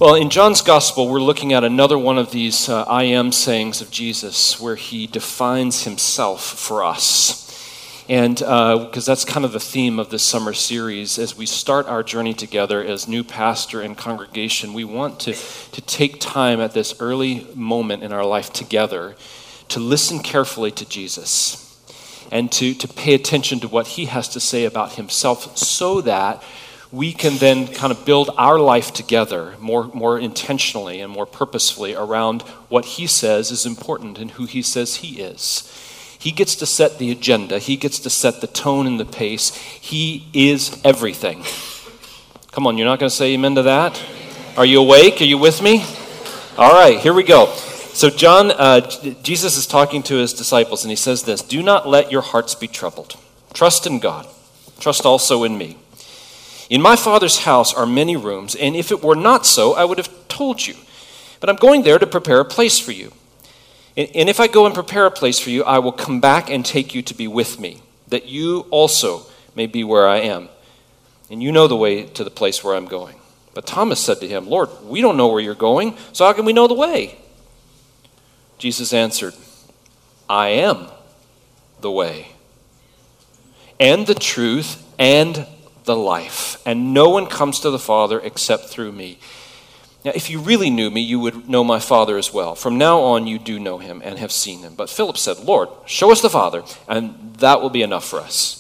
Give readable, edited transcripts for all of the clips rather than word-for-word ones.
Well, in John's Gospel, we're looking at another one of these I am sayings of Jesus where he defines himself for us. And because that's kind of the theme of this summer series, as we start our journey together as new pastor and congregation, we want to take time at this early moment in our life together to listen carefully to Jesus and to pay attention to what he has to say about himself so that we can then kind of build our life together more intentionally and more purposefully around what he says is important and who he says he is. He gets to set the agenda. He gets to set the tone and the pace. He is everything. Come on, you're not going to say amen to that? Are you awake? Are you with me? All right, here we go. So Jesus is talking to his disciples, and he says this, "Do not let your hearts be troubled. Trust in God. Trust also in me. In my Father's house are many rooms, and if it were not so, I would have told you. But I'm going there to prepare a place for you. And if I go and prepare a place for you, I will come back and take you to be with me, that you also may be where I am. And you know the way to the place where I'm going." But Thomas said to him, "Lord, we don't know where you're going, so how can we know the way?" Jesus answered, "I am the way, and the truth, and the life, and no one comes to the Father except through me. Now, if you really knew me, you would know my Father as well. From now on, you do know him and have seen him." But Philip said, "Lord, show us the Father, and that will be enough for us."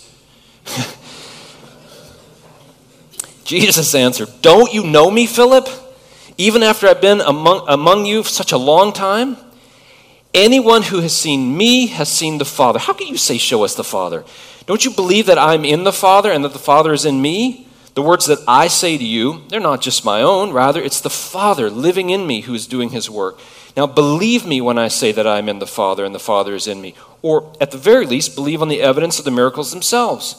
Jesus answered, "Don't you know me, Philip? Even after I've been among you for such a long time? Anyone who has seen me has seen the Father. How can you say, 'Show us the Father'? Don't you believe that I'm in the Father and that the Father is in me? The words that I say to you, they're not just my own. Rather, it's the Father living in me who is doing his work. Now, believe me when I say that I'm in the Father and the Father is in me. Or, at the very least, believe on the evidence of the miracles themselves.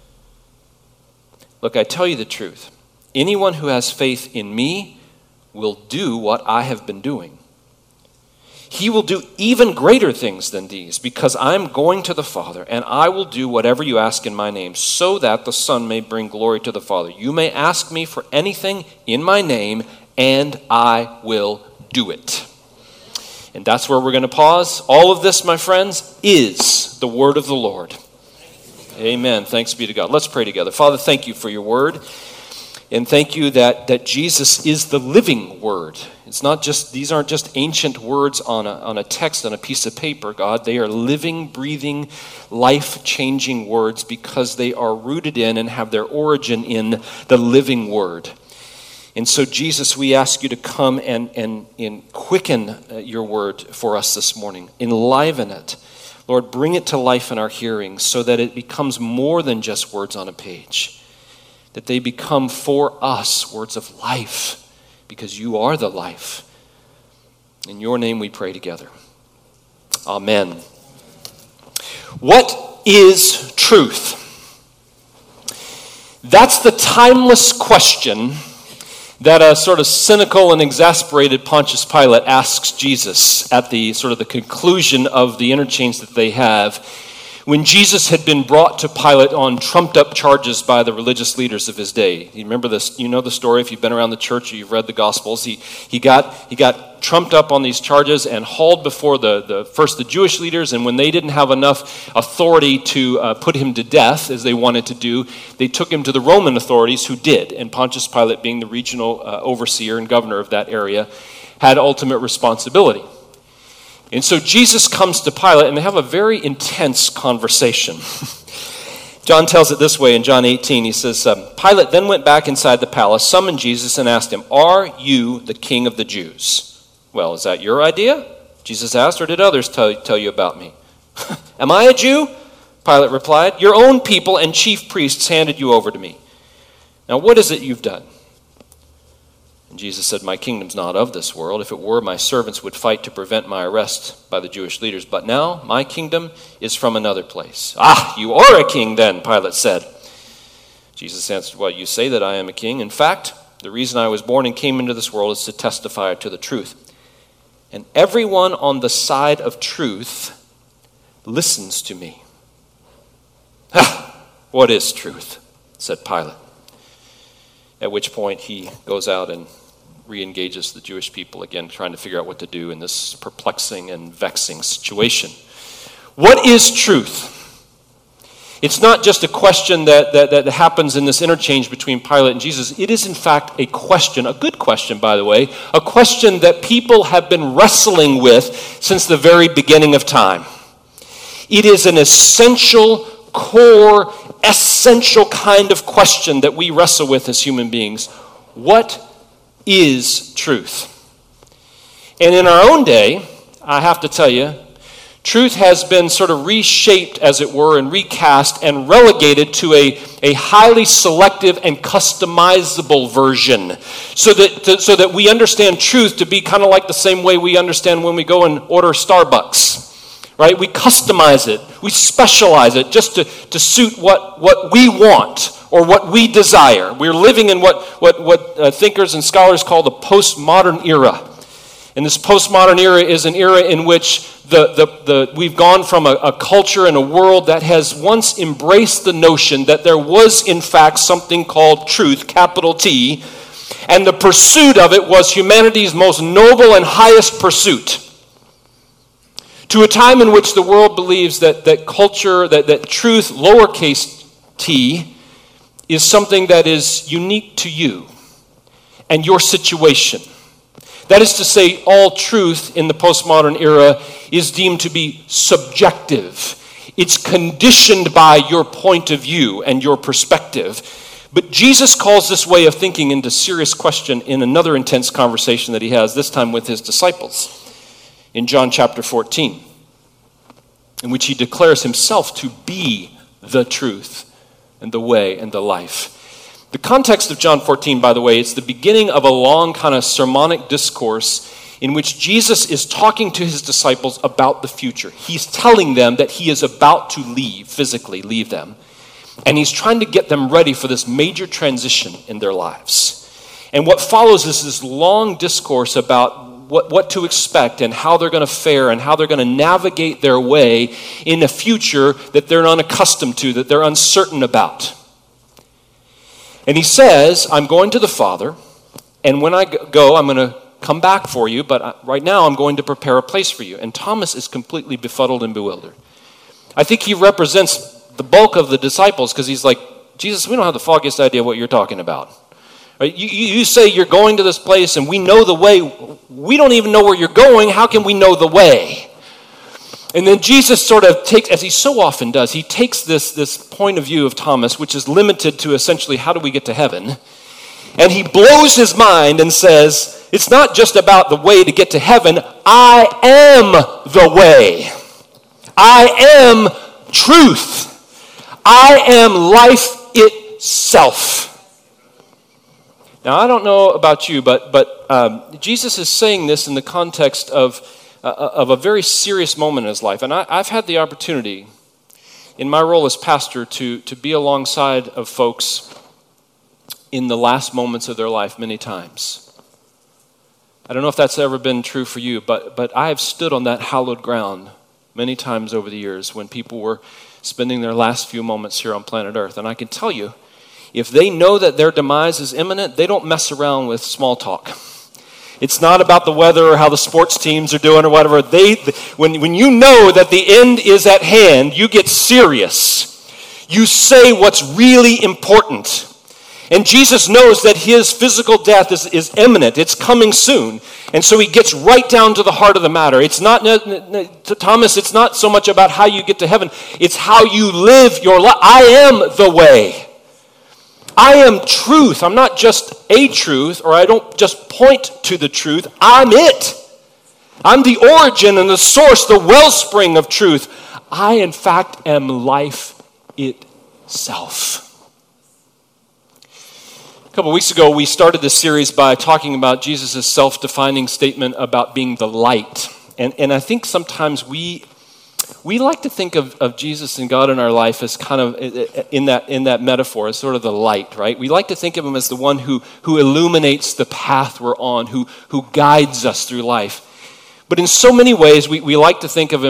Look, I tell you the truth. Anyone who has faith in me will do what I have been doing. He will do even greater things than these, because I'm going to the Father, and I will do whatever you ask in my name, so that the Son may bring glory to the Father. You may ask me for anything in my name, and I will do it." And that's where we're going to pause. All of this, my friends, is the word of the Lord. Amen. Thanks be to God. Let's pray together. Father, thank you for your word. And thank you that Jesus is the living word. It's not just, these aren't just ancient words on a text, on a piece of paper, God. They are living, breathing, life-changing words because they are rooted in and have their origin in the living word. And so, Jesus, we ask you to come and quicken your word for us this morning. Enliven it. Lord, bring it to life in our hearing so that it becomes more than just words on a page. That they become for us words of life, because you are the life. In your name we pray together. Amen. What is truth? That's the timeless question that a sort of cynical and exasperated Pontius Pilate asks Jesus at the sort of the conclusion of the interchange that they have, when Jesus had been brought to Pilate on trumped-up charges by the religious leaders of his day. You remember this? You know the story if you've been around the church or you've read the Gospels. He got trumped up on these charges and hauled before first the Jewish leaders, and when they didn't have enough authority to put him to death, as they wanted to do, they took him to the Roman authorities, who did. And Pontius Pilate, being the regional overseer and governor of that area, had ultimate responsibility. And so Jesus comes to Pilate, and they have a very intense conversation. John tells it this way in John 18. He says, Pilate then went back inside the palace, summoned Jesus, and asked him, "Are you the king of the Jews?" "Well, is that your idea?" Jesus asked, "or did others tell you about me?" "Am I a Jew?" Pilate replied. "Your own people and chief priests handed you over to me. Now what is it you've done?" And Jesus said, "My kingdom's not of this world. If it were, my servants would fight to prevent my arrest by the Jewish leaders. But now my kingdom is from another place." "Ah, you are a king then," Pilate said. Jesus answered, "Well, you say that I am a king. In fact, the reason I was born and came into this world is to testify to the truth. And everyone on the side of truth listens to me." "Ha! What is truth?" said Pilate. At which point he goes out and re-engages the Jewish people again, trying to figure out what to do in this perplexing and vexing situation. What is truth? It's not just a question that happens in this interchange between Pilate and Jesus. It is, in fact, a question, a good question, by the way, a question that people have been wrestling with since the very beginning of time. It is an essential, core, essential kind of question that we wrestle with as human beings. What is truth? And in our own day, I have to tell you, truth has been sort of reshaped, as it were, and recast and relegated to a highly selective and customizable version so that we understand truth to be kind of like the same way we understand when we go and order Starbucks, right? We customize it. We specialize it just to suit what we want or what we desire. We're living in what thinkers and scholars call the postmodern era. And this postmodern era is an era in which we've gone from a culture and a world that has once embraced the notion that there was, in fact, something called truth, capital T, and the pursuit of it was humanity's most noble and highest pursuit. To a time in which the world believes that culture, that truth, lowercase t, is something that is unique to you and your situation. That is to say, all truth in the postmodern era is deemed to be subjective. It's conditioned by your point of view and your perspective. But Jesus calls this way of thinking into serious question in another intense conversation that he has, this time with his disciples, in John chapter 14, in which he declares himself to be the truth and the way and the life. The context of John 14, by the way, it's the beginning of a long kind of sermonic discourse in which Jesus is talking to his disciples about the future. He's telling them that he is about to physically leave them. And he's trying to get them ready for this major transition in their lives. And what follows is this long discourse about what to expect and how they're going to fare and how they're going to navigate their way in a future that they're unaccustomed to, that they're uncertain about. And he says, I'm going to the Father, and when I go, I'm going to come back for you, but right now I'm going to prepare a place for you. And Thomas is completely befuddled and bewildered. I think he represents the bulk of the disciples because he's like, Jesus, we don't have the foggiest idea what you're talking about. Right? You say you're going to this place and we know the way. We don't even know where you're going. How can we know the way? And then Jesus sort of takes, as he so often does, he takes this point of view of Thomas, which is limited to essentially how do we get to heaven, and he blows his mind and says, it's not just about the way to get to heaven. I am the way. I am truth. I am life itself. Now, I don't know about you, but Jesus is saying this in the context of a very serious moment in his life. And I've had the opportunity in my role as pastor to be alongside of folks in the last moments of their life many times. I don't know if that's ever been true for you, but I have stood on that hallowed ground many times over the years when people were spending their last few moments here on planet Earth. And I can tell you, if they know that their demise is imminent, they don't mess around with small talk. It's not about the weather or how the sports teams are doing or whatever. When you know that the end is at hand, you get serious. You say what's really important. And Jesus knows that his physical death is imminent. It's coming soon. And so he gets right down to the heart of the matter. It's not, Thomas, it's not so much about how you get to heaven. It's how you live your life. I am the way. I am truth. I'm not just a truth, or I don't just point to the truth. I'm it. I'm the origin and the source, the wellspring of truth. I, in fact, am life itself. A couple weeks ago, we started this series by talking about Jesus' self-defining statement about being the light. And I think sometimes we like to think of Jesus and God in our life as kind of in that metaphor, as sort of the light, right? We like to think of him as the one who illuminates the path we're on, who guides us through life. But in so many ways, we like to think of him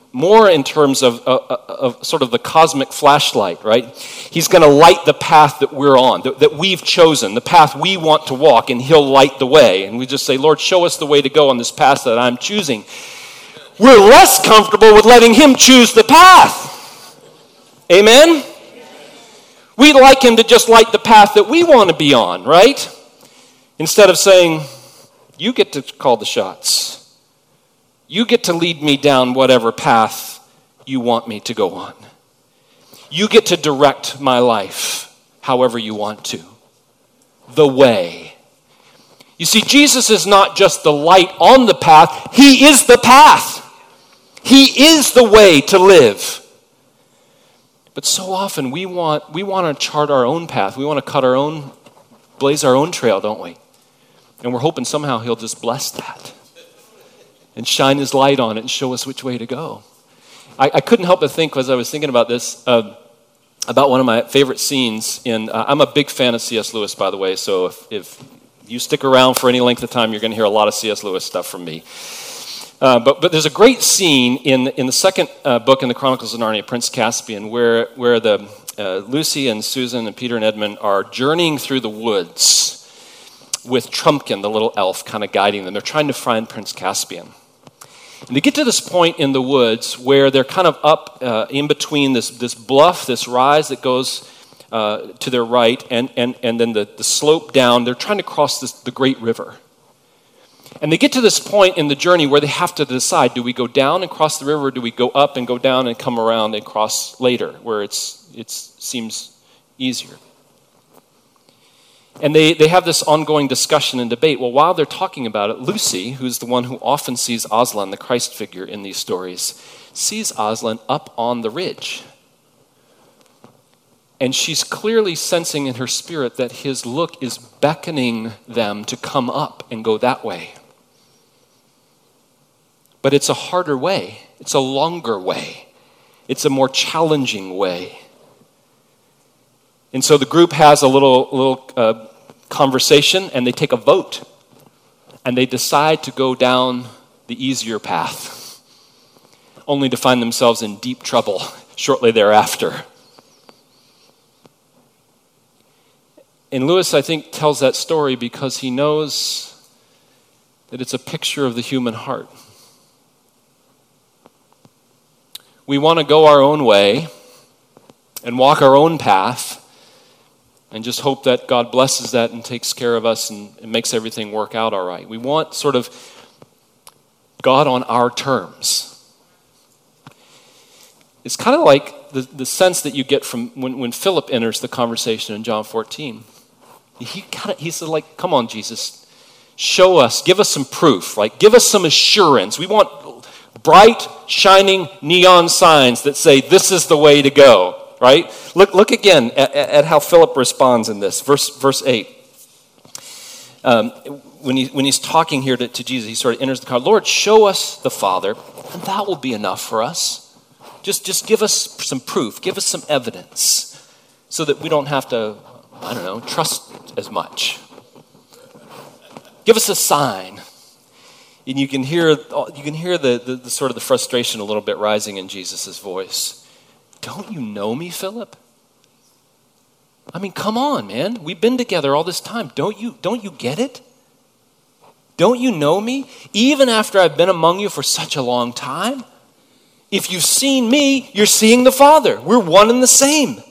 more in terms of sort of the cosmic flashlight, right? He's going to light the path that we're on, that we've chosen, the path we want to walk, and he'll light the way. And we just say, Lord, show us the way to go on this path that I'm choosing. We're less comfortable with letting him choose the path. Amen? We'd like him to just light the path that we want to be on, right? Instead of saying, you get to call the shots. You get to lead me down whatever path you want me to go on. You get to direct my life however you want to. The way. You see, Jesus is not just the light on the path. He is the path. He is the way to live. But so often we want to chart our own path. We want to blaze our own trail, don't we? And we're hoping somehow he'll just bless that and shine his light on it and show us which way to go. I couldn't help but think, as I was thinking about this, about one of my favorite scenes in, I'm a big fan of C.S. Lewis, by the way, so if you stick around for any length of time, you're going to hear a lot of C.S. Lewis stuff from me. But there's a great scene in the second book in the Chronicles of Narnia, Prince Caspian, where the Lucy and Susan and Peter and Edmund are journeying through the woods with Trumpkin, the little elf, kind of guiding them. They're trying to find Prince Caspian. And they get to this point in the woods where they're kind of up in between this bluff, this rise that goes to their right, and then the slope down. They're trying to cross the great river. And they get to this point in the journey where they have to decide, do we go down and cross the river, or do we go up and go down and come around and cross later, where it seems easier? And they have this ongoing discussion and debate. Well, while they're talking about it, Lucy, who's the one who often sees Aslan, the Christ figure in these stories, sees Aslan up on the ridge. And she's clearly sensing in her spirit that his look is beckoning them to come up and go that way. But it's a harder way. It's a longer way. It's a more challenging way. And so the group has a little conversation, and they take a vote. And they decide to go down the easier path, only to find themselves in deep trouble shortly thereafter. And Lewis, I think, tells that story because he knows that it's a picture of the human heart. We want to go our own way and walk our own path and just hope that God blesses that and takes care of us and makes everything work out all right. We want sort of God on our terms. It's kind of like the sense that you get from when Philip enters the conversation in John 14. He's like, come on, Jesus, show us, give us some proof, right? Give us some assurance. We want bright, shining neon signs that say this is the way to go. Right? Look again at how Philip responds in this. Verse 8. When he's talking here to Jesus, he sort of enters the car. Lord, show us the Father, and that will be enough for us. Just give us some proof. Give us some evidence so that we don't have to, trust as much. Give us a sign. And you can hear the sort of the frustration a little bit rising in Jesus' voice. Don't you know me, Philip? I mean, come on, man. We've been together all this time. Don't you get it? Don't you know me? Even after I've been among you for such a long time? If you've seen me, you're seeing the Father. We're one and the same.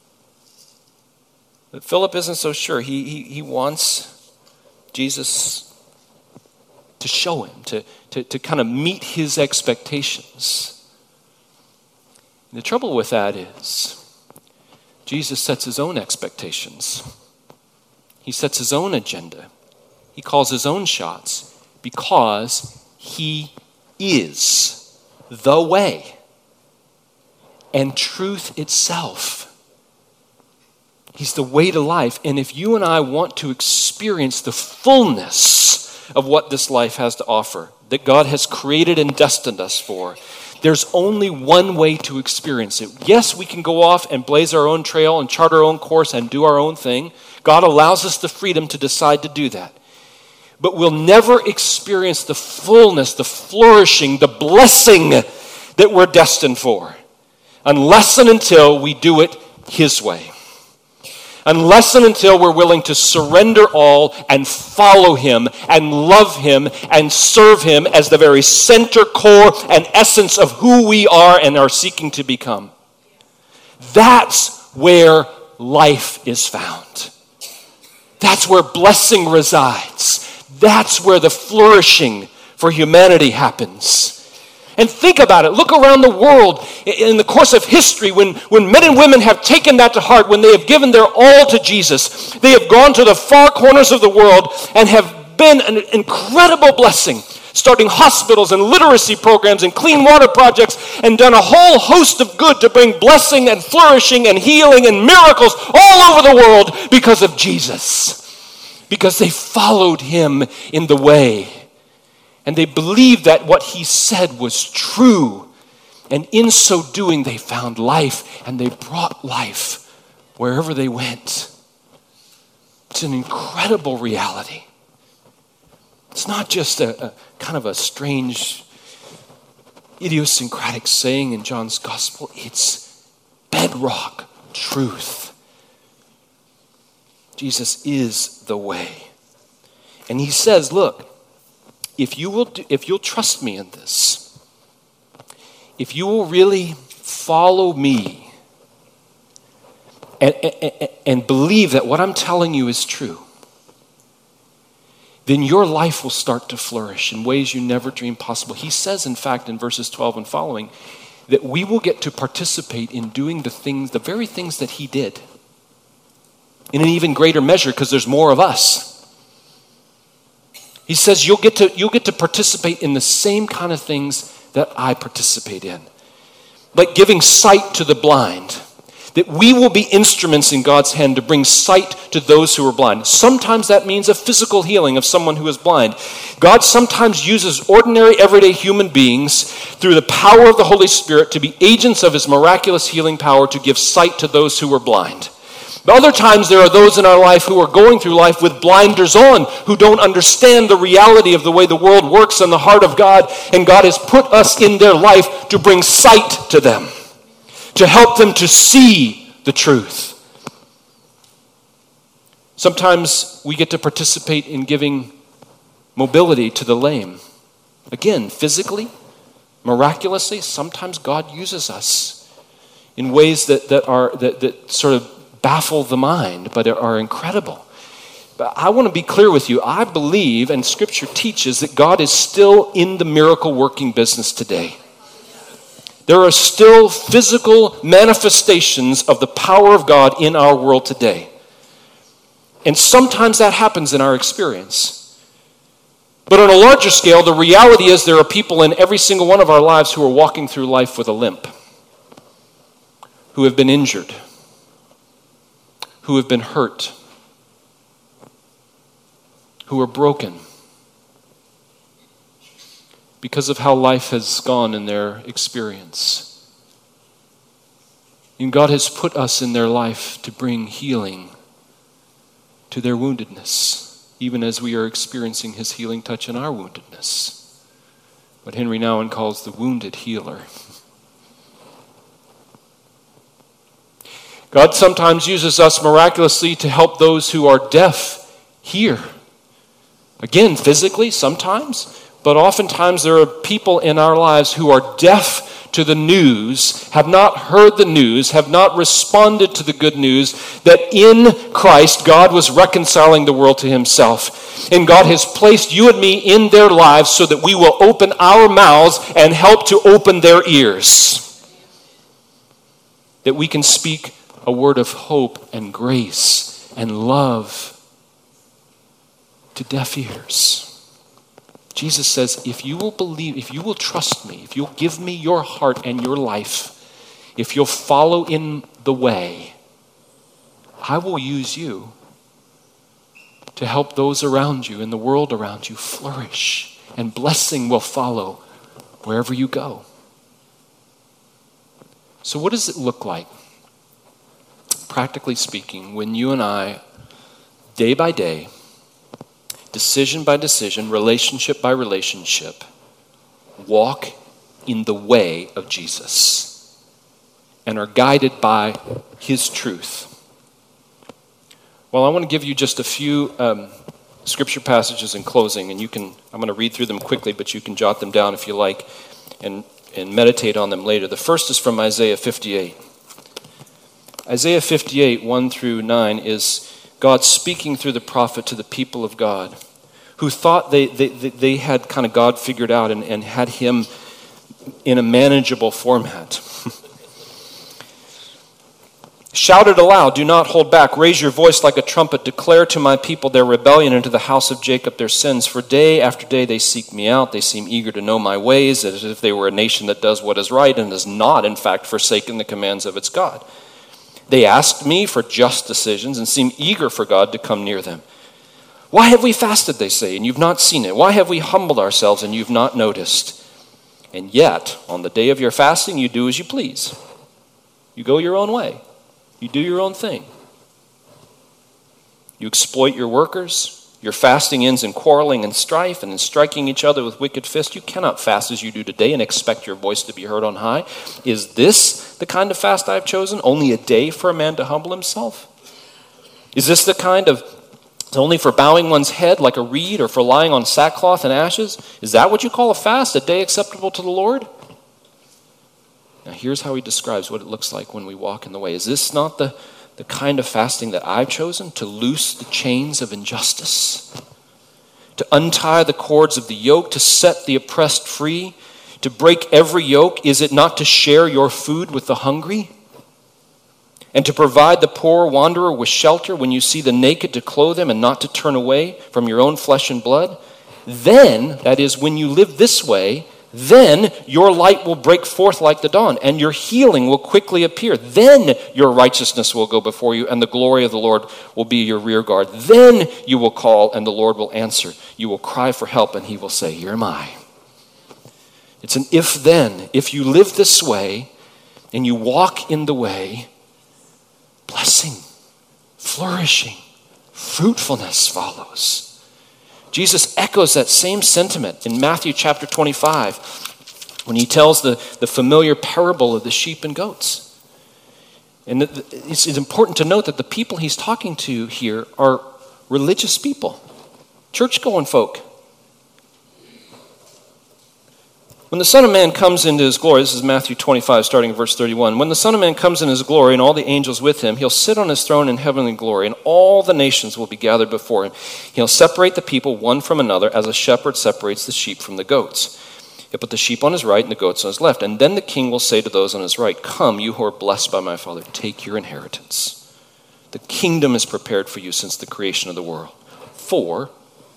But Philip isn't so sure. He wants Jesus to show him, to kind of meet his expectations. The trouble with that is Jesus sets his own expectations. He sets his own agenda. He calls his own shots because he is the way and truth itself. He's the way to life. And if you and I want to experience the fullness of what this life has to offer, that God has created and destined us for, there's only one way to experience it. Yes, we can go off and blaze our own trail and chart our own course and do our own thing. God allows us the freedom to decide to do that. But we'll never experience the fullness, the flourishing, the blessing that we're destined for, unless and until we do it His way. Unless and until we're willing to surrender all and follow Him and love Him and serve Him as the very center, core, and essence of who we are and are seeking to become. That's where life is found. That's where blessing resides. That's where the flourishing for humanity happens. And think about it. Look around the world in the course of history when men and women have taken that to heart, when they have given their all to Jesus. They have gone to the far corners of the world and have been an incredible blessing, starting hospitals and literacy programs and clean water projects, and done a whole host of good to bring blessing and flourishing and healing and miracles all over the world because of Jesus. Because they followed Him in the way. And they believed that what He said was true. And in so doing, they found life, and they brought life wherever they went. It's an incredible reality. It's not just a kind of a strange, idiosyncratic saying in John's gospel. It's bedrock truth. Jesus is the way. And He says, look, if you'll trust me in this, if you will really follow me and believe that what I'm telling you is true, then your life will start to flourish in ways you never dreamed possible. He says, in fact, in verses 12 and following, that we will get to participate in doing the very things that He did, in an even greater measure because there's more of us. He says you'll get to participate in the same kind of things that I participate in. Like giving sight to the blind. That we will be instruments in God's hand to bring sight to those who are blind. Sometimes that means a physical healing of someone who is blind. God sometimes uses ordinary, everyday human beings through the power of the Holy Spirit to be agents of His miraculous healing power to give sight to those who are blind. But other times there are those in our life who are going through life with blinders on, who don't understand the reality of the way the world works and the heart of God, and God has put us in their life to bring sight to them, to help them to see the truth. Sometimes we get to participate in giving mobility to the lame. Again, physically, miraculously, sometimes God uses us in ways that sort of baffle the mind, but are incredible. But I want to be clear with you. I believe, and Scripture teaches, that God is still in the miracle working business today. There are still physical manifestations of the power of God in our world today. And sometimes that happens in our experience. But on a larger scale, the reality is there are people in every single one of our lives who are walking through life with a limp, who have been injured, who have been hurt, who are broken because of how life has gone in their experience. And God has put us in their life to bring healing to their woundedness, even as we are experiencing His healing touch in our woundedness. What Henry Nouwen calls the wounded healer. God sometimes uses us miraculously to help those who are deaf hear. Again, physically, sometimes, but oftentimes there are people in our lives who are deaf to the news, have not heard the news, have not responded to the good news that in Christ God was reconciling the world to Himself. And God has placed you and me in their lives so that we will open our mouths and help to open their ears. That we can speak a word of hope and grace and love to deaf ears. Jesus says, if you will believe, if you will trust me, if you'll give me your heart and your life, if you'll follow in the way, I will use you to help those around you and the world around you flourish, and blessing will follow wherever you go. So what does it look like, practically speaking, when you and I, day by day, decision by decision, relationship by relationship, walk in the way of Jesus and are guided by his truth. Well, I want to give you just a few scripture passages in closing, and I'm going to read through them quickly, but you can jot them down if you like and meditate on them later. The first is from Isaiah 58. Isaiah 58, 1 through 9, is God speaking through the prophet to the people of God who thought they had kind of God figured out and had him in a manageable format. Shout it aloud, do not hold back. Raise your voice like a trumpet. Declare to my people their rebellion, and to the house of Jacob their sins. For day after day they seek me out. They seem eager to know my ways, as if they were a nation that does what is right and has not, in fact, forsaken the commands of its God. They asked me for just decisions and seem eager for God to come near them. Why have we fasted, they say, and you've not seen it? Why have we humbled ourselves and you've not noticed? And yet, on the day of your fasting, you do as you please. You go your own way. You do your own thing. You exploit your workers. Your fasting ends in quarreling and strife and in striking each other with wicked fists. You cannot fast as you do today and expect your voice to be heard on high. Is this the kind of fast I have chosen? Only a day for a man to humble himself? Is this the kind of only for bowing one's head like a reed or for lying on sackcloth and ashes? Is that what you call a fast, a day acceptable to the Lord? Now here's how he describes what it looks like when we walk in the way. Is this not the kind of fasting that I've chosen? To loose the chains of injustice, to untie the cords of the yoke, to set the oppressed free, to break every yoke? Is it not to share your food with the hungry? And to provide the poor wanderer with shelter, when you see the naked to clothe them and not to turn away from your own flesh and blood? Then, that is, when you live this way, then your light will break forth like the dawn, and your healing will quickly appear. Then your righteousness will go before you, and the glory of the Lord will be your rear guard. Then you will call, and the Lord will answer. You will cry for help, and he will say, here am I. It's an if-then. If you live this way, and you walk in the way, blessing, flourishing, fruitfulness follows. Jesus echoes that same sentiment in Matthew chapter 25 when he tells the familiar parable of the sheep and goats. And it's important to note that the people he's talking to here are religious people, church-going folk. When the Son of Man comes into his glory, this is Matthew 25, starting in verse 31. When the Son of Man comes in his glory and all the angels with him, he'll sit on his throne in heavenly glory, and all the nations will be gathered before him. He'll separate the people one from another as a shepherd separates the sheep from the goats. He'll put the sheep on his right and the goats on his left. And then the king will say to those on his right, come, you who are blessed by my Father, take your inheritance. The kingdom is prepared for you since the creation of the world. For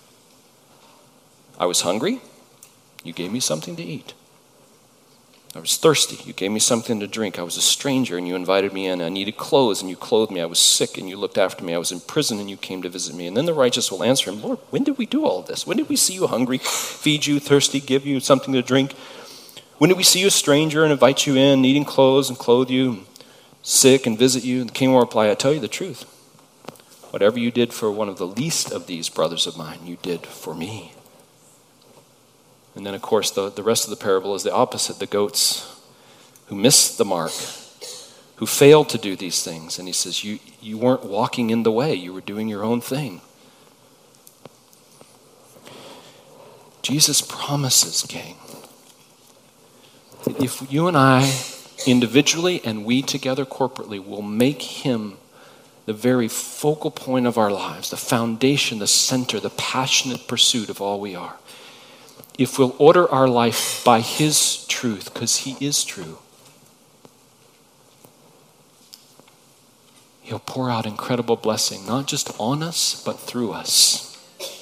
I was hungry, you gave me something to eat. I was thirsty. You gave me something to drink. I was a stranger and you invited me in. I needed clothes and you clothed me. I was sick and you looked after me. I was in prison and you came to visit me. And then the righteous will answer him, Lord, when did we do all of this? When did we see you hungry, feed you, thirsty, give you something to drink? When did we see you a stranger and invite you in, needing clothes and clothe you, sick and visit you? And the king will reply, I tell you the truth. Whatever you did for one of the least of these brothers of mine, you did for me. And then, of course, the rest of the parable is the opposite. The goats who missed the mark, who failed to do these things. And he says, you weren't walking in the way. You were doing your own thing. Jesus promises, gang, that if you and I individually and we together corporately will make him the very focal point of our lives, the foundation, the center, the passionate pursuit of all we are, if we'll order our life by his truth, because he is true, he'll pour out incredible blessing, not just on us, but through us.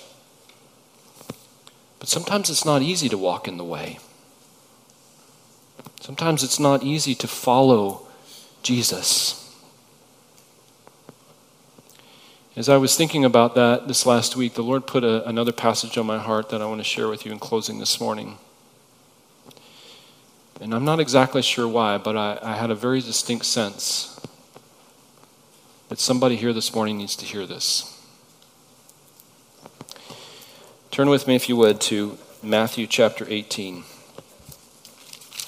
But sometimes it's not easy to walk in the way. Sometimes it's not easy to follow Jesus. As I was thinking about that this last week, the Lord put another passage on my heart that I want to share with you in closing this morning. And I'm not exactly sure why, but I had a very distinct sense that somebody here this morning needs to hear this. Turn with me, if you would, to Matthew chapter 18.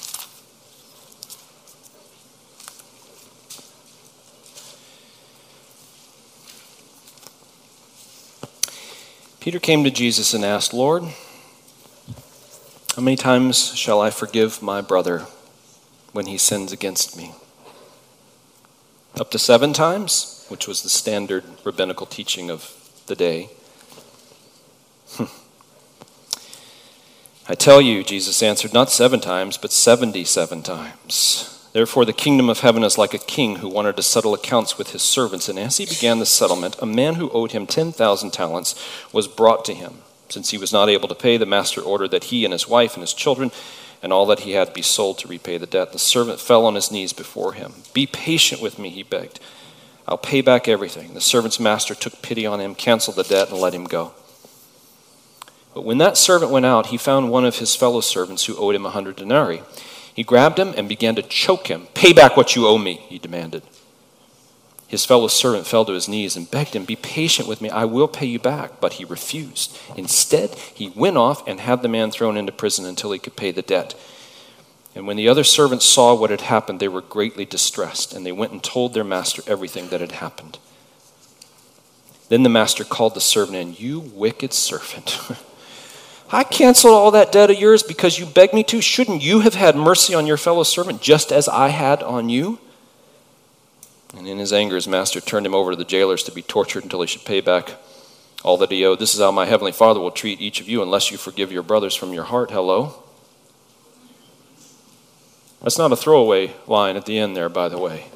Peter came to Jesus and asked, "Lord, how many times shall I forgive my brother when he sins against me? Up to 7 times?" Which was the standard rabbinical teaching of the day. "I tell you," Jesus answered, "not 7 times, but 77 times. Therefore the kingdom of heaven is like a king who wanted to settle accounts with his servants. And as he began the settlement, a man who owed him 10,000 talents was brought to him. Since he was not able to pay, the master ordered that he and his wife and his children and all that he had be sold to repay the debt. The servant fell on his knees before him. 'Be patient with me,' he begged. 'I'll pay back everything.' The servant's master took pity on him, canceled the debt, and let him go. But when that servant went out, he found one of his fellow servants who owed him 100 denarii. He grabbed him and began to choke him. 'Pay back what you owe me,' he demanded. His fellow servant fell to his knees and begged him, 'Be patient with me, I will pay you back.' But he refused. Instead, he went off and had the man thrown into prison until he could pay the debt. And when the other servants saw what had happened, they were greatly distressed, and they went and told their master everything that had happened. Then the master called the servant in. 'You wicked servant. I canceled all that debt of yours because you begged me to. Shouldn't you have had mercy on your fellow servant just as I had on you?' And in his anger, his master turned him over to the jailers to be tortured until he should pay back all that he owed. This is how my heavenly Father will treat each of you unless you forgive your brothers from your heart." Hello? That's not a throwaway line at the end there, by the way.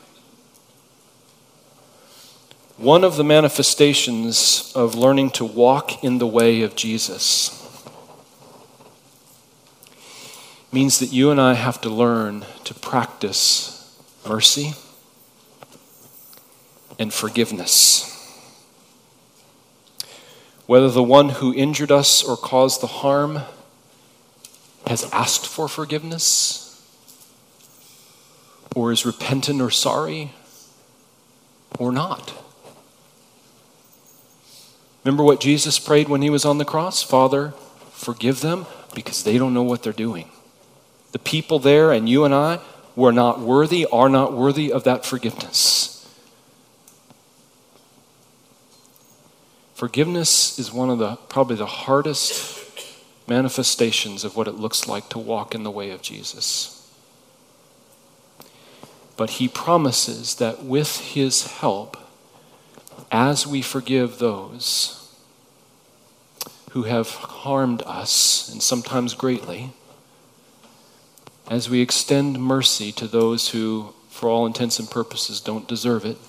One of the manifestations of learning to walk in the way of Jesus means that you and I have to learn to practice mercy and forgiveness. Whether the one who injured us or caused the harm has asked for forgiveness or is repentant or sorry or not. Remember what Jesus prayed when he was on the cross? "Father, forgive them because they don't know what they're doing." The people there and you and I are not worthy of that forgiveness. Forgiveness is one of probably the hardest manifestations of what it looks like to walk in the way of Jesus. But he promises that with his help, as we forgive those who have harmed us, and sometimes greatly, as we extend mercy to those who, for all intents and purposes, don't deserve it,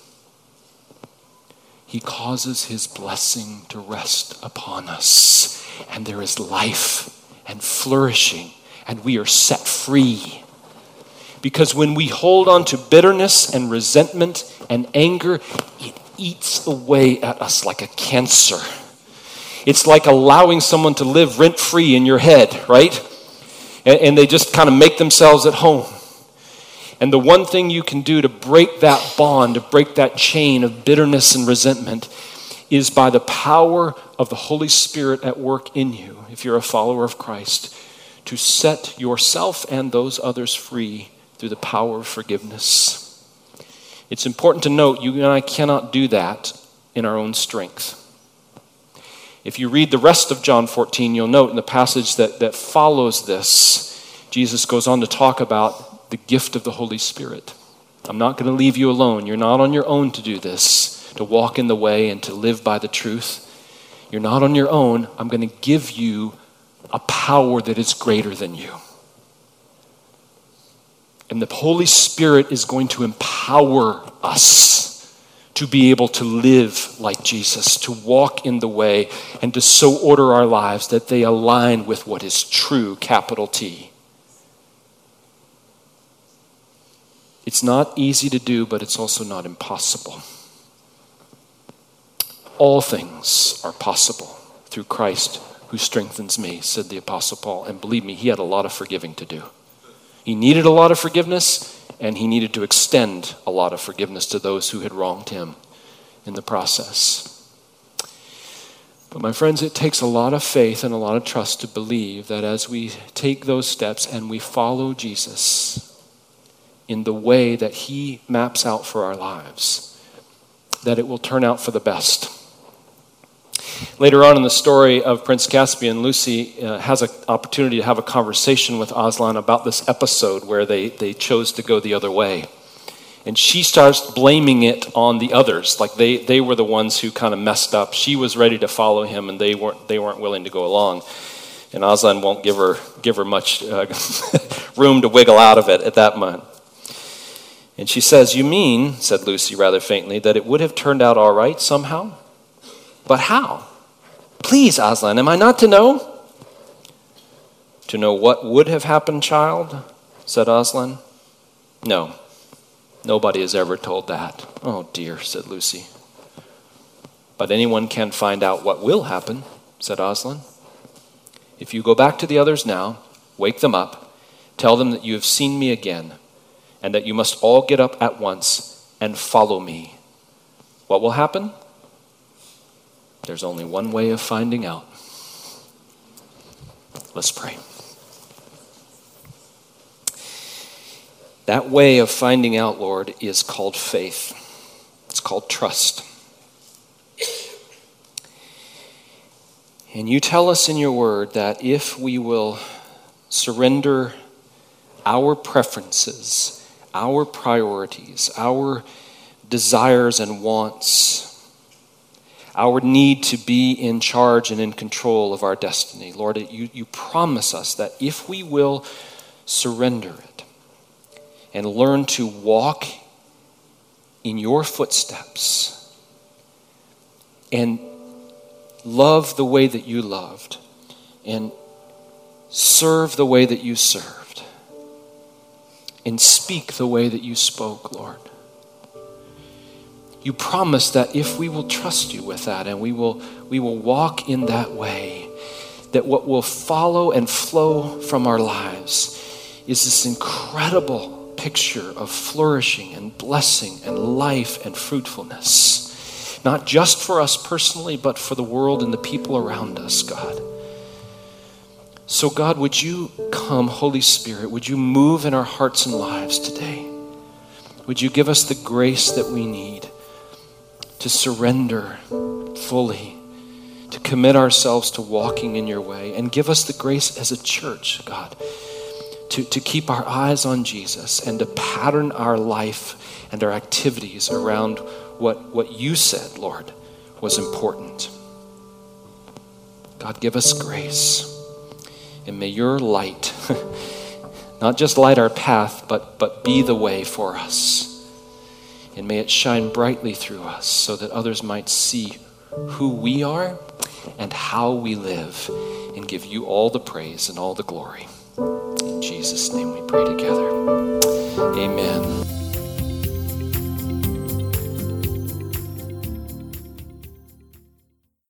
he causes his blessing to rest upon us. And there is life and flourishing, and we are set free. Because when we hold on to bitterness and resentment and anger, it eats away at us like a cancer. It's like allowing someone to live rent-free in your head, right? And they just kind of make themselves at home. And the one thing you can do to break that bond, to break that chain of bitterness and resentment, is by the power of the Holy Spirit at work in you, if you're a follower of Christ, to set yourself and those others free through the power of forgiveness. It's important to note, you and I cannot do that in our own strength. If you read the rest of John 14, you'll note in the passage that follows this, Jesus goes on to talk about the gift of the Holy Spirit. I'm not going to leave you alone. You're not on your own to do this, to walk in the way and to live by the truth. You're not on your own. I'm going to give you a power that is greater than you. And the Holy Spirit is going to empower us to be able to live like Jesus, to walk in the way, and to so order our lives that they align with what is true, capital T. It's not easy to do, but it's also not impossible. All things are possible through Christ who strengthens me, said the Apostle Paul. And believe me, he had a lot of forgiving to do. He needed a lot of forgiveness, and he needed to extend a lot of forgiveness to those who had wronged him in the process. But my friends, it takes a lot of faith and a lot of trust to believe that as we take those steps and we follow Jesus in the way that he maps out for our lives, that it will turn out for the best. Later on in the story of Prince Caspian, Lucy has an opportunity to have a conversation with Aslan about this episode where they chose to go the other way. And she starts blaming it on the others, like they were the ones who kind of messed up. She was ready to follow him, and they weren't willing to go along. And Aslan won't give her much room to wiggle out of it at that moment. And she says, "You mean," said Lucy rather faintly, "that it would have turned out all right somehow? But how? Please, Aslan, am I not to know?" "To know what would have happened, child?" said Aslan. "No. Nobody has ever told that." "Oh dear," said Lucy. "But anyone can find out what will happen," said Aslan. "If you go back to the others now, wake them up, tell them that you have seen me again, and that you must all get up at once and follow me. What will happen? There's only one way of finding out." Let's pray. That way of finding out, Lord, is called faith. It's called trust. And you tell us in your word that if we will surrender our preferences, our priorities, our desires and wants, our need to be in charge and in control of our destiny, Lord, you promise us that if we will surrender it, and learn to walk in your footsteps and love the way that you loved and serve the way that you served and speak the way that you spoke, Lord. You promise that if we will trust you with that and we will walk in that way, that what will follow and flow from our lives is this incredible picture of flourishing and blessing and life and fruitfulness, not just for us personally, but for the world and the people around us, God. So God, would you come, Holy Spirit, would you move in our hearts and lives today? Would you give us the grace that we need to surrender fully, to commit ourselves to walking in your way, and give us the grace as a church, God, to keep our eyes on Jesus and to pattern our life and our activities around what you said, Lord, was important. God, give us grace. And may your light not just light our path, but be the way for us. And may it shine brightly through us so that others might see who we are and how we live and give you all the praise and all the glory. In Jesus' name we pray together. Amen.